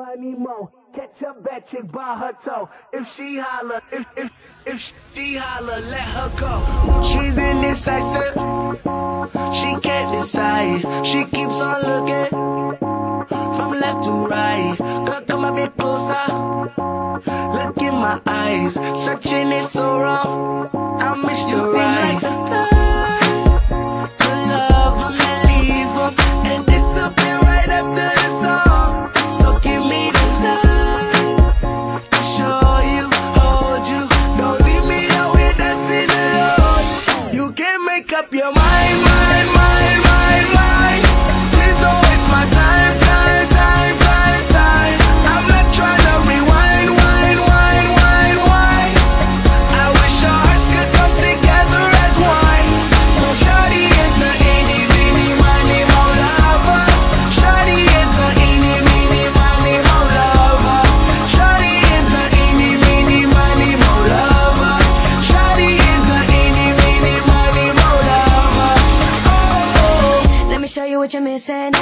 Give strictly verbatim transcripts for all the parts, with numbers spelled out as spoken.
money, mo. Catch a bad chick by her toe. If she holler, if if if she holler, let her go. She's indecisive. She can't decide. She keeps on looking from left to right. Girl, come a bit closer. Look in my eyes. Searching is so wrong. I miss you. Seem like the time to love them and leave them and disappear right after the song. So give me the night to show you, hold you. Don't leave me out here dancing alone. You can't make up your mind, mind, mind, mind, mind. Please don't waste my time, time, time, time, time. I'm not trying to rewind, wind, wind, wind, wind. I wish our hearts could come together as one. Well, shawty is a eeny, meeny, miny, mo lover. Shawty is a eeny, meeny, miny, mo lover. Shawty is a eeny, meeny, miny, mo lover. Shawty is a eeny, meeny, miny, mo lover. Oh, oh. Let me show you what you're missing.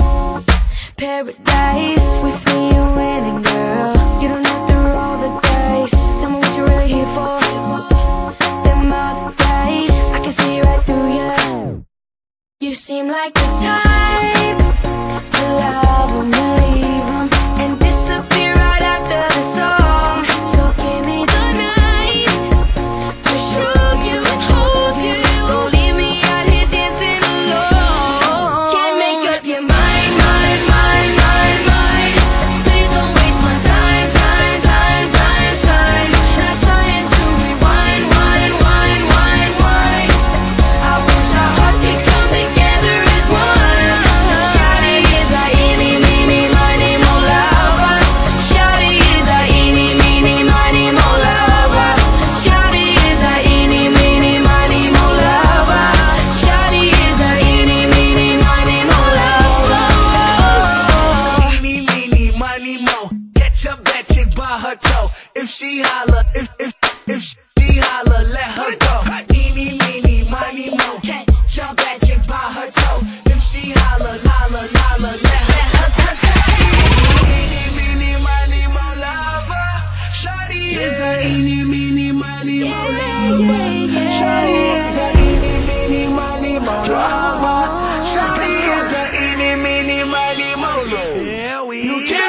Paradise, with me you're winning, girl. You don't have to roll the dice. Tell me what you're really here for. Them other guys, I can see right through you. You seem like the type to love 'em and leave 'em and disappear right after the song. So give me the night to show you and hold you. Don't leave me out here dancing alone. Can't make up your mind, mind, mind, mind, mind. Please don't waste my time, time, time, time, time. Not trying to rewind, wind, wind, wind, wind. I wish our hearts could come together as one. Shawty is a eeny, meeny, miny, mo lover. Shawty is a eeny, meeny, miny, mo lover. Shawty is a eeny, meeny, miny, mo lover. Shawty is a eeny, meeny, miny, mo lover. Eeny, meeny, miny, mo. Catch a bad chick by her toe. If she holler, if if if she holler, let her go. Eeny, meeny, miny, mo. Catch a bad chick by her toe. If she holler, holler, holler, let her go. Eeny, meeny, miny, mo lover. Shawty is a eeny, meeny, miny, mo lover. Shawty is a eeny, meeny, miny, mo lover. Shawty is a eeny, meeny, miny, mo lover. Yeah, we. You can't